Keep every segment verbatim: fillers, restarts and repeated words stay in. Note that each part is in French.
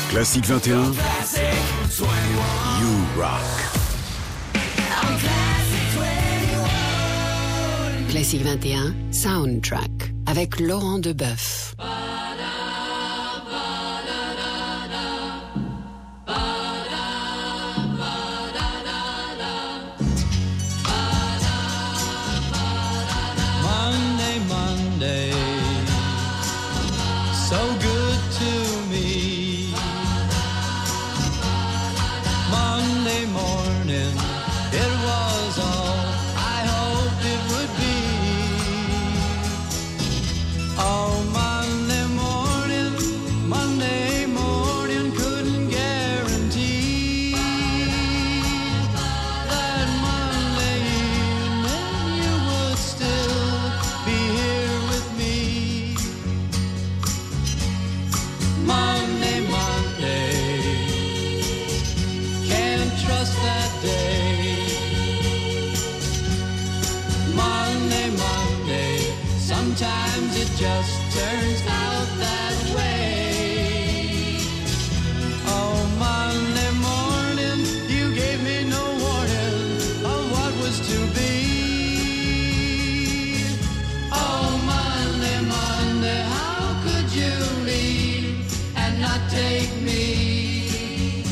Classique vingt et un, You Rock. Classique vingt et un, Soundtrack, avec Laurent Deboeuf. Monday, Monday, so good to me. Monday morning, it was all I hoped it would be. Oh, Monday morning, Monday morning, couldn't guarantee that Monday evening you would still be here with me. Monday, Monday, can't trust that day. Monday, Monday, sometimes it just turns out that way. Oh, Monday morning, you gave me no warning of what was to be. Oh, Monday, Monday, how could you leave and not take me?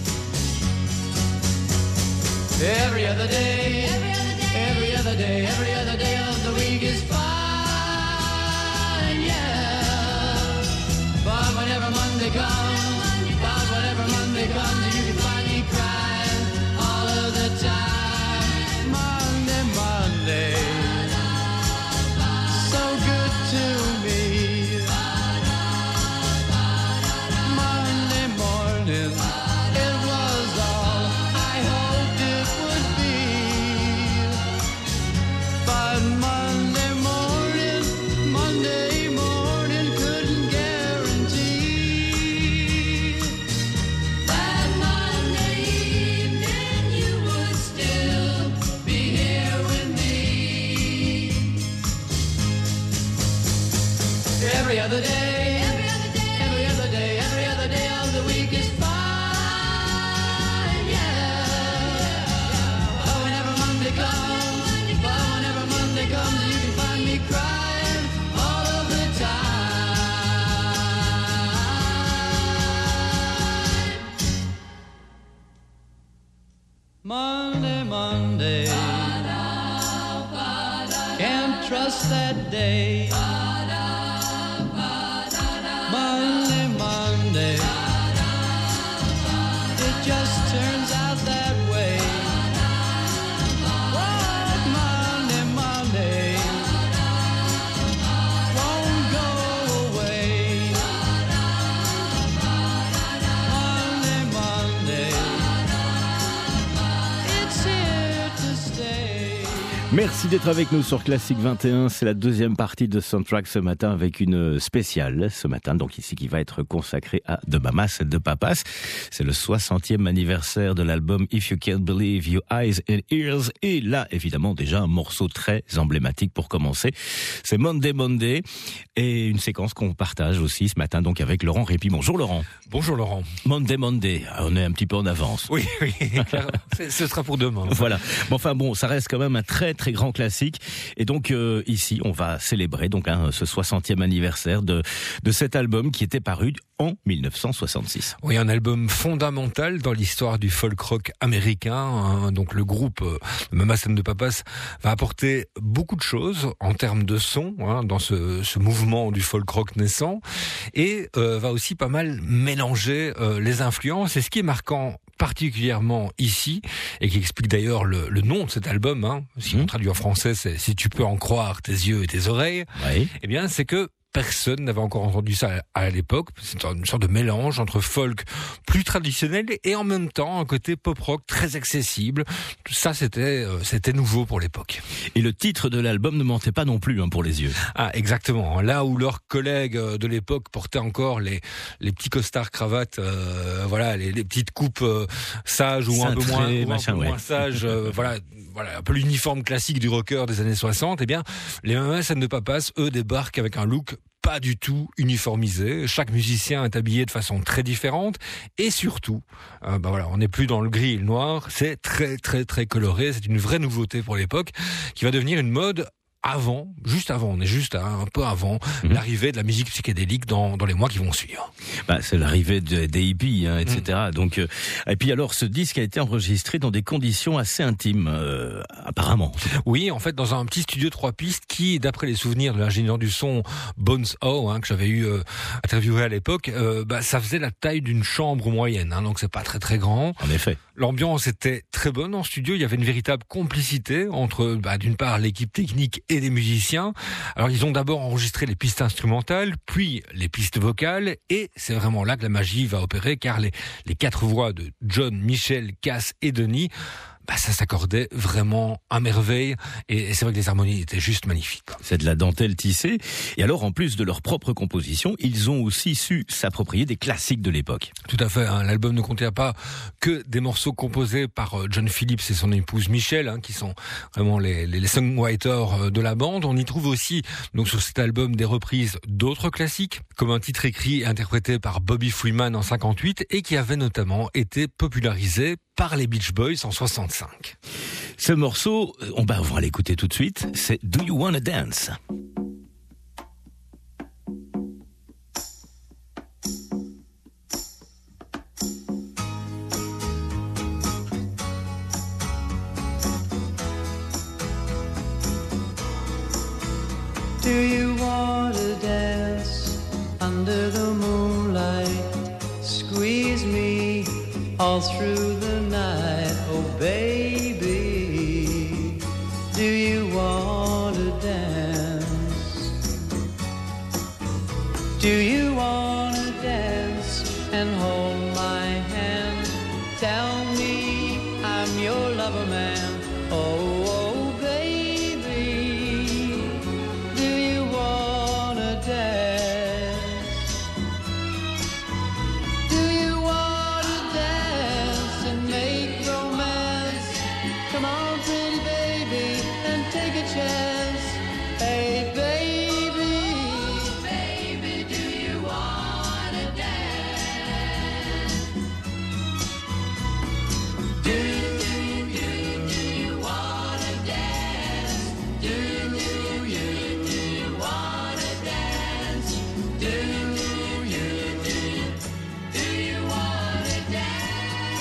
Every other day, every other day, every other day, every other day of the week is fine, yeah. But whenever Monday comes, but whenever Monday comes, you can find me crying all of the time. Monday, Monday, so good to me. Monday morning, it was all I hoped it would be. But Monday morning, Monday morning, couldn't guarantee that Monday evening you would still be here with me. Every other day, every other day, every other day, every other day of the week is fine, yeah. But whenever Monday comes, but whenever Monday comes, you can find me crying all of the time. Monday, Monday, can't trust that day. Monday, Monday, it just turns out that way. What Monday, Monday, won't go away. Monday, Monday, it's here to stay. Merci d'être avec nous sur Classique vingt et un. C'est la deuxième partie de Soundtrack ce matin avec une spéciale ce matin, donc ici qui va être consacrée à The Mamas and the Papas. C'est le soixantième anniversaire de l'album If You Can't Believe Your Eyes and Ears. Et là, évidemment, déjà un morceau très emblématique pour commencer. C'est Monday Monday et une séquence qu'on partage aussi ce matin donc avec Laurent Répy. Bonjour Laurent. Bonjour Laurent. Monday Monday, on est un petit peu en avance. Oui, oui, clairement. Ce sera pour demain. Voilà. Bon, enfin bon, ça reste quand même un très très grand classique. Et donc euh, ici, on va célébrer donc hein, ce soixantième anniversaire de de cet album qui était paru en dix-neuf cent soixante-six. Oui, un album fondamental dans l'histoire du folk rock américain. Hein. Donc le groupe euh, Mamas and the Papas va apporter beaucoup de choses en termes de son hein, dans ce, ce mouvement du folk rock naissant et euh, va aussi pas mal mélanger euh, les influences. Et ce qui est marquant particulièrement ici, et qui explique d'ailleurs le, le nom de cet album, hein, si on traduit en français, c'est « Si tu peux en croire tes yeux et tes oreilles oui. », eh bien c'est que personne n'avait encore entendu ça à l'époque. C'est une sorte de mélange entre folk plus traditionnel et en même temps un côté pop-rock très accessible. Ça, c'était c'était nouveau pour l'époque. Et le titre de l'album ne mentait pas non plus hein, pour les yeux. Ah, exactement. Là où leurs collègues de l'époque portaient encore les les petits costards cravates, euh, voilà, les, les petites coupes euh, sages ou Cintré, un peu moins, ou machin, un peu ouais. moins sages, euh, voilà. Voilà, un peu l'uniforme classique du rocker des années soixante, eh bien, les Mamas and the Papas, eux, débarquent avec un look pas du tout uniformisé. Chaque musicien est habillé de façon très différente et surtout, euh, bah voilà, on n'est plus dans le gris et le noir. C'est très très très coloré. C'est une vraie nouveauté pour l'époque qui va devenir une mode. Avant, juste avant, on est juste à, un peu avant mmh. l'arrivée de la musique psychédélique dans, dans les mois qui vont suivre. Bah, c'est l'arrivée de, des hippies, hein, et cetera. Mmh. Donc, euh, et puis alors, ce disque a été enregistré dans des conditions assez intimes, euh, apparemment. Oui, en fait, dans un petit studio trois pistes qui, d'après les souvenirs de l'ingénieur du son Bones O, hein, que j'avais eu euh, interviewé à l'époque, euh, bah, ça faisait la taille d'une chambre moyenne, hein, donc c'est pas très très grand. En effet. L'ambiance était très bonne en studio. Il y avait une véritable complicité entre, bah, d'une part, l'équipe technique et les musiciens. Alors, ils ont d'abord enregistré les pistes instrumentales, puis les pistes vocales, et c'est vraiment là que la magie va opérer, car les, les quatre voix de John, Michel, Cass et Denis, bah, ça s'accordait vraiment à merveille, et c'est vrai que les harmonies étaient juste magnifiques. C'est de la dentelle tissée, et alors en plus de leur propre composition, ils ont aussi su s'approprier des classiques de l'époque. Tout à fait, hein. L'album ne contenait pas que des morceaux composés par John Phillips et son épouse Michelle, hein, qui sont vraiment les, les, les songwriters de la bande. On y trouve aussi, donc, sur cet album, des reprises d'autres classiques, comme un titre écrit et interprété par Bobby Freeman en cinquante-huit, et qui avait notamment été popularisé par les Beach Boys en soixante-cinq. Ce morceau, on va, on va l'écouter tout de suite, c'est Do You Wanna Dance? Do you wanna dance under the moonlight? Squeeze me all through the night, oh baby. Do you wanna dance? Do you wanna dance and hold my hand? Tell me I'm your lover man, oh, oh baby. Do you wanna dance? Do you wanna dance and make romance? Come on, pretty baby, and take a chance. Hey, baby, baby, do you wanna dance? Do, do, do, do you wanna dance? Do, do, you, do you wanna dance? Do, you, do, do you wanna dance?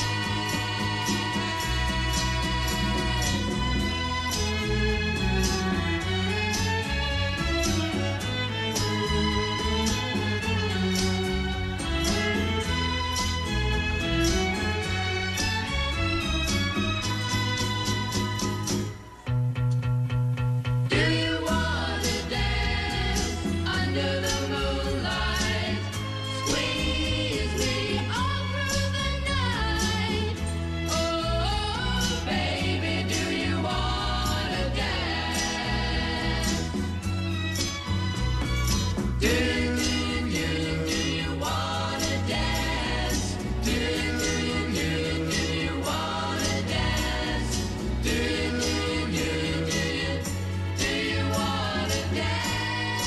Do you wanna dance under the moonlight? Squeeze me all through the night. Oh, baby, do you wanna dance? Do you, do you wanna dance? Do you, do you wanna dance? Do you, do you, do you wanna dance?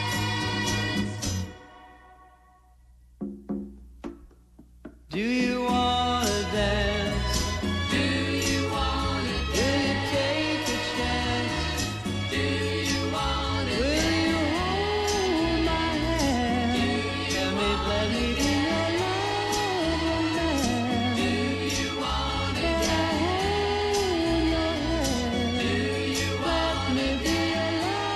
Do you wanna dance? Do you wanna dance? Will you take a chance? Do you wanna Will dance? You hold my hand? Tell me, let me be your lover man. Do you wanna dance? Do you wanna Let me be your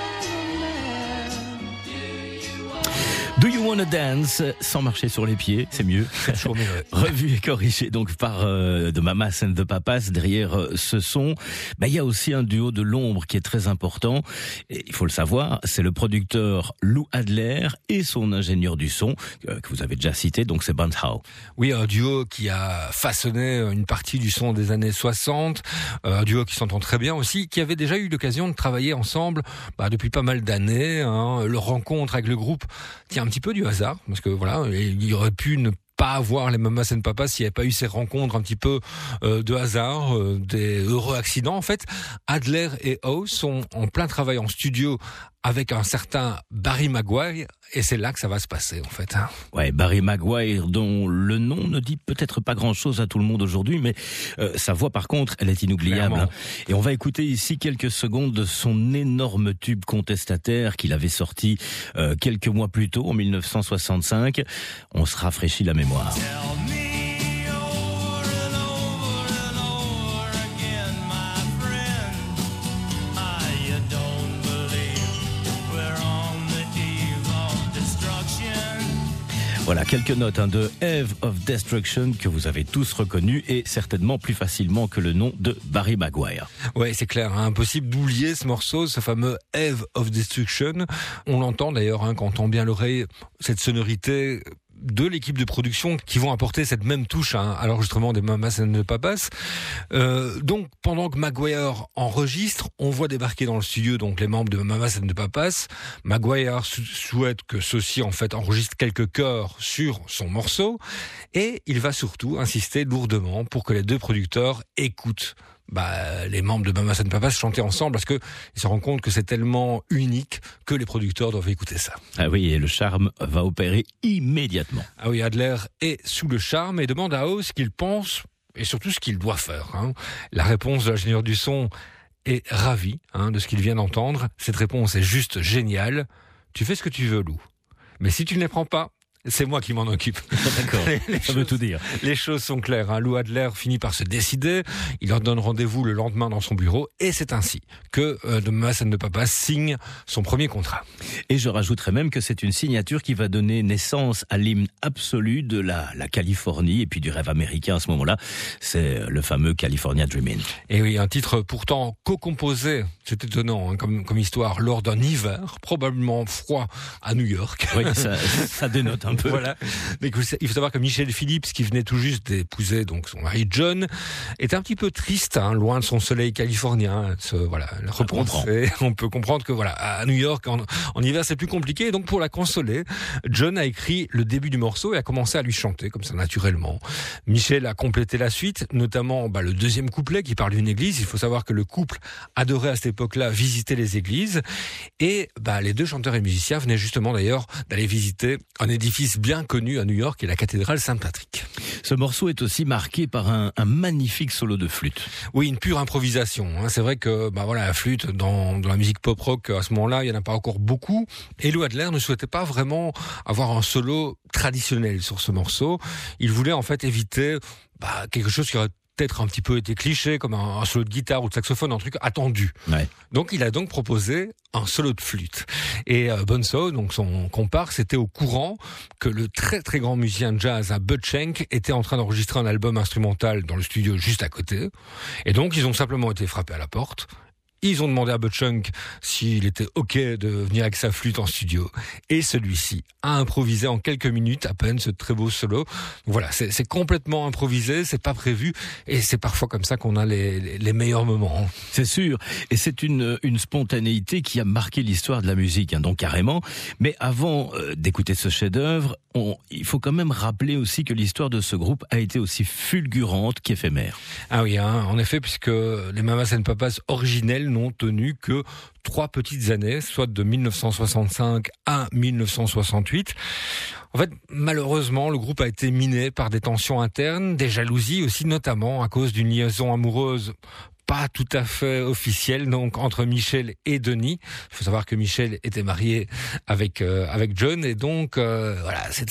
lover man. Do You Wanna Dance? Sans marcher sur les pieds, c'est mieux. Toujours mieux, ouais. Revu et corrigé donc par euh, The Mamas and the Papas. Derrière euh, ce son, bah, il y a aussi un duo de l'ombre qui est très important. Et il faut le savoir, c'est le producteur Lou Adler et son ingénieur du son, euh, que vous avez déjà cité, donc c'est Bones O. Oui, un duo qui a façonné une partie du son des années soixante, un duo qui s'entend très bien aussi, qui avait déjà eu l'occasion de travailler ensemble bah, depuis pas mal d'années. Hein. Leur rencontre avec le groupe tient un petit peu du hasard, parce que voilà, il aurait pu ne pas avoir les Mamas and Papas s'il n'y avait pas eu ces rencontres un petit peu euh, de hasard, euh, des heureux accidents. En fait, Adler et O sont en plein travail en studio avec un certain Barry Maguire, et c'est là que ça va se passer en fait. Ouais, Barry Maguire, dont le nom ne dit peut-être pas grand-chose à tout le monde aujourd'hui, mais euh, sa voix par contre, elle est inoubliable. Hein. Et on va écouter ici quelques secondes de son énorme tube contestataire qu'il avait sorti euh, quelques mois plus tôt, en mille neuf cent soixante-cinq. On se rafraîchit la mémoire. Voilà, quelques notes hein, de Eve of Destruction que vous avez tous reconnu et certainement plus facilement que le nom de Barry Maguire. Ouais, c'est clair, hein, impossible d'oublier ce morceau, ce fameux Eve of Destruction. On l'entend d'ailleurs hein, quand on tend bien l'oreille, cette sonorité de l'équipe de production qui vont apporter cette même touche hein, à l'enregistrement des Mamas and the Papas. Euh, donc pendant que Maguire enregistre, on voit débarquer dans le studio donc les membres de Mamas and the Papas. Maguire sou- souhaite que ceux-ci en fait enregistrent quelques chœurs sur son morceau et il va surtout insister lourdement pour que les deux producteurs écoutent bah, les membres de Mamas and Papas chanter ensemble parce que ils se rendent compte que c'est tellement unique que les producteurs doivent écouter ça. Ah oui, et le charme va opérer immédiatement. Ah oui, Adler est sous le charme et demande à Howe ce qu'il pense et surtout ce qu'il doit faire. Hein. La réponse de l'ingénieur du son est ravi hein, de ce qu'il vient d'entendre. Cette réponse est juste géniale. Tu fais ce que tu veux, Lou. Mais si tu ne les prends pas, c'est moi qui m'en occupe. D'accord, les, les ça choses, veut tout dire. Les choses sont claires. Hein. Lou Adler finit par se décider. Il leur donne rendez-vous le lendemain dans son bureau. Et c'est ainsi que euh, de Mamas and the Papas signe son premier contrat. Et je rajouterais même que c'est une signature qui va donner naissance à l'hymne absolu de la, la Californie et puis du rêve américain à ce moment-là. C'est le fameux California Dreamin'. Et oui, un titre pourtant co-composé, c'est étonnant hein, comme, comme histoire, lors d'un hiver probablement froid à New York. Oui, ça, ça dénote un peu. Voilà. Mais il faut savoir que Michelle Phillips, qui venait tout juste d'épouser donc son mari John, était un petit peu triste, hein, loin de son soleil californien. Se, voilà, repenser. On peut comprendre que voilà, à New York, en, en hiver, c'est plus compliqué. Et donc, pour la consoler, John a écrit le début du morceau et a commencé à lui chanter comme ça naturellement. Michelle a complété la suite, notamment bah, le deuxième couplet qui parle d'une église. Il faut savoir que le couple adorait à cette époque-là visiter les églises. Et bah, les deux chanteurs et musiciens venaient justement d'ailleurs d'aller visiter un édifice bien connu à New York, qui est la cathédrale Saint-Patrick. Ce morceau est aussi marqué par un, un magnifique solo de flûte. Oui, une pure improvisation. Hein. C'est vrai que bah voilà, la flûte dans, dans la musique pop-rock à ce moment-là, il y en a pas encore beaucoup. Et Lou Adler ne souhaitait pas vraiment avoir un solo traditionnel sur ce morceau. Il voulait en fait éviter bah, quelque chose qui aurait peut-être un petit peu été cliché, comme un, un solo de guitare ou de saxophone, un truc attendu. Ouais. Donc il a donc proposé un solo de flûte. Et euh, Bonzo, donc son comparse, était au courant que le très très grand musicien de jazz Bud Shank était en train d'enregistrer un album instrumental dans le studio juste à côté. Et donc ils ont simplement été frappés à la porte. Ils ont demandé à Bud Shank s'il était OK de venir avec sa flûte en studio. Et celui-ci a improvisé en quelques minutes à peine ce très beau solo. Donc voilà, c'est, c'est complètement improvisé, c'est pas prévu. Et c'est parfois comme ça qu'on a les, les, les meilleurs moments. C'est sûr. Et c'est une, une spontanéité qui a marqué l'histoire de la musique, hein, donc carrément. Mais avant euh, d'écouter ce chef-d'œuvre, on, il faut quand même rappeler aussi que l'histoire de ce groupe a été aussi fulgurante qu'éphémère. Ah oui, hein, en effet, puisque les Mamas and Papas originels n'ont tenu que trois petites années, soit de mille neuf cent soixante-cinq à mille neuf cent soixante-huit. En fait, malheureusement, le groupe a été miné par des tensions internes, des jalousies aussi, notamment à cause d'une liaison amoureuse pas tout à fait officielle, donc entre Michel et Denis. Il faut savoir que Michel était marié avec euh, avec John et donc euh, voilà, c'était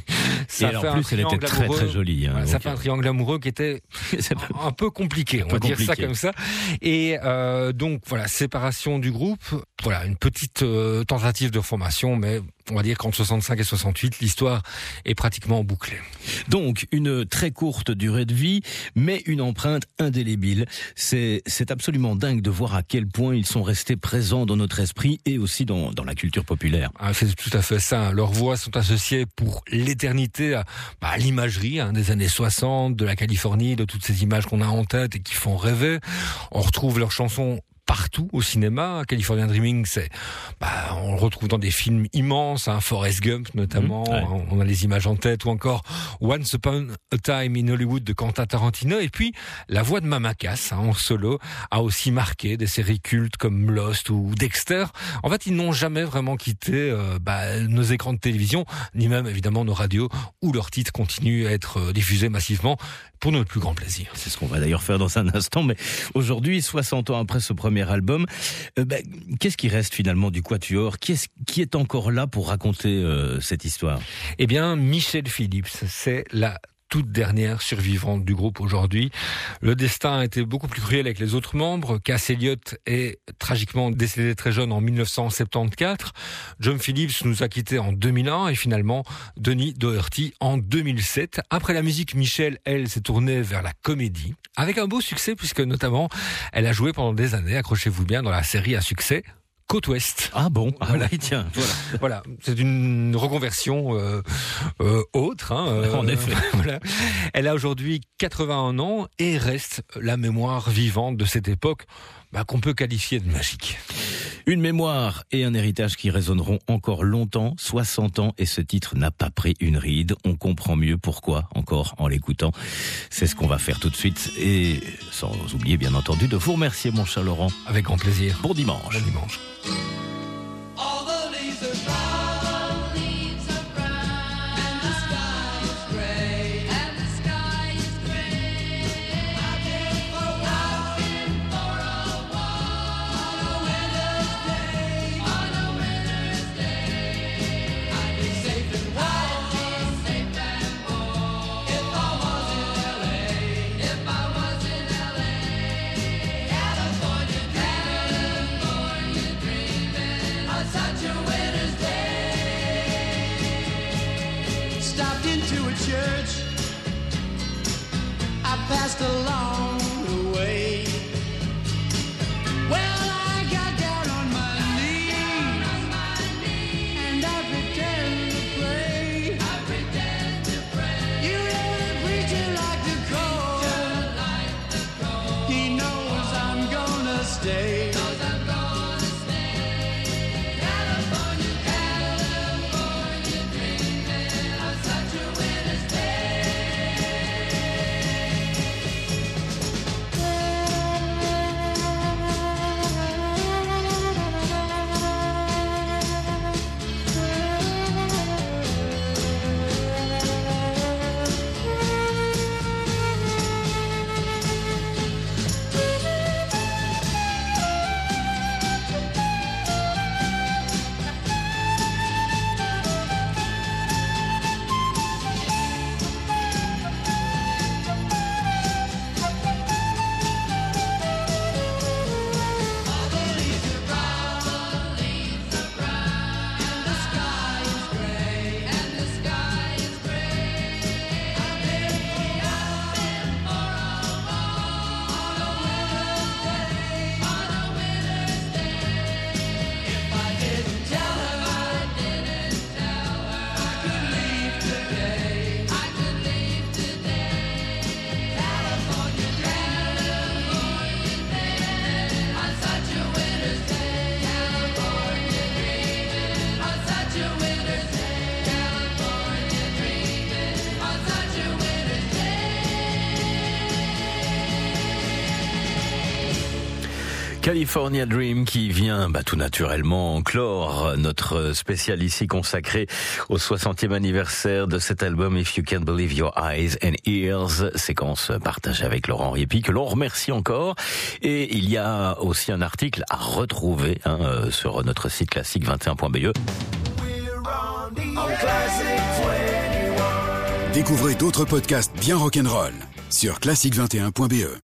ça et fait en plus elle était très très jolie. Hein, voilà, ça fait un triangle amoureux qui était un, un peu compliqué, on va dire ça comme ça. Et euh, donc voilà, séparation du groupe. Voilà, une petite euh, tentative de formation, mais on va dire qu'entre soixante-cinq et soixante-huit, l'histoire est pratiquement bouclée. Donc, une très courte durée de vie, mais une empreinte indélébile. C'est, c'est absolument dingue de voir à quel point ils sont restés présents dans notre esprit et aussi dans, dans la culture populaire. Ah, c'est tout à fait ça. Leurs voix sont associées pour l'éternité à, bah, à l'imagerie hein, des années soixante, de la Californie, de toutes ces images qu'on a en tête et qui font rêver. On retrouve leurs chansons partout au cinéma. California Dreaming, c'est, bah, on le retrouve dans des films immenses, hein, Forrest Gump notamment, mmh, ouais. On a les images en tête, ou encore Once Upon a Time in Hollywood de Quentin Tarantino. Et puis la voix de Mama Cass, hein, en solo, a aussi marqué des séries cultes comme Lost ou Dexter. En fait, ils n'ont jamais vraiment quitté euh, bah, nos écrans de télévision, ni même évidemment nos radios, où leurs titres continuent à être diffusés massivement pour notre plus grand plaisir. C'est ce qu'on va d'ailleurs faire dans un instant, mais aujourd'hui, soixante ans après ce premier album, euh, bah, qu'est-ce qui reste finalement du Quatuor ? Qui est, qui est encore là pour raconter euh, cette histoire ? Eh bien, Michel Phillips, c'est la toute dernière survivante du groupe aujourd'hui. Le destin a été beaucoup plus cruel avec les autres membres. Cass Elliot est tragiquement décédé très jeune en dix-neuf cent soixante-quatorze. John Phillips nous a quittés en deux mille un et finalement Denis Doherty en deux mille sept. Après la musique, Michel, elle, s'est tournée vers la comédie avec un beau succès puisque notamment elle a joué pendant des années, accrochez-vous bien, dans la série à succès Côte Ouest. Ah bon, ah voilà. Oui, tiens, voilà. Voilà, c'est une reconversion euh, euh, autre. Hein, euh, en effet. Voilà. Elle a aujourd'hui quatre-vingt-un ans et reste la mémoire vivante de cette époque bah, qu'on peut qualifier de magique. Une mémoire et un héritage qui résonneront encore longtemps, soixante ans, et ce titre n'a pas pris une ride. On comprend mieux pourquoi, encore en l'écoutant. C'est ce qu'on va faire tout de suite, et sans oublier bien entendu de vous remercier, mon cher Laurent. Avec grand plaisir. Bon dimanche. Bon dimanche. Stopped into a church, I passed along the way. Well, I got down on my knees, and I pretend to pray. You know the preacher like the cold, he knows I'm gonna stay. California Dream qui vient bah, tout naturellement clore notre spécial ici consacré au soixantième anniversaire de cet album If You Can't Believe Your Eyes and Ears, séquence partagée avec Laurent Riepi que l'on remercie encore. Et il y a aussi un article à retrouver hein, sur notre site classique vingt et un point b e. Découvrez d'autres podcasts bien rock'n'roll sur classique vingt et un point b e.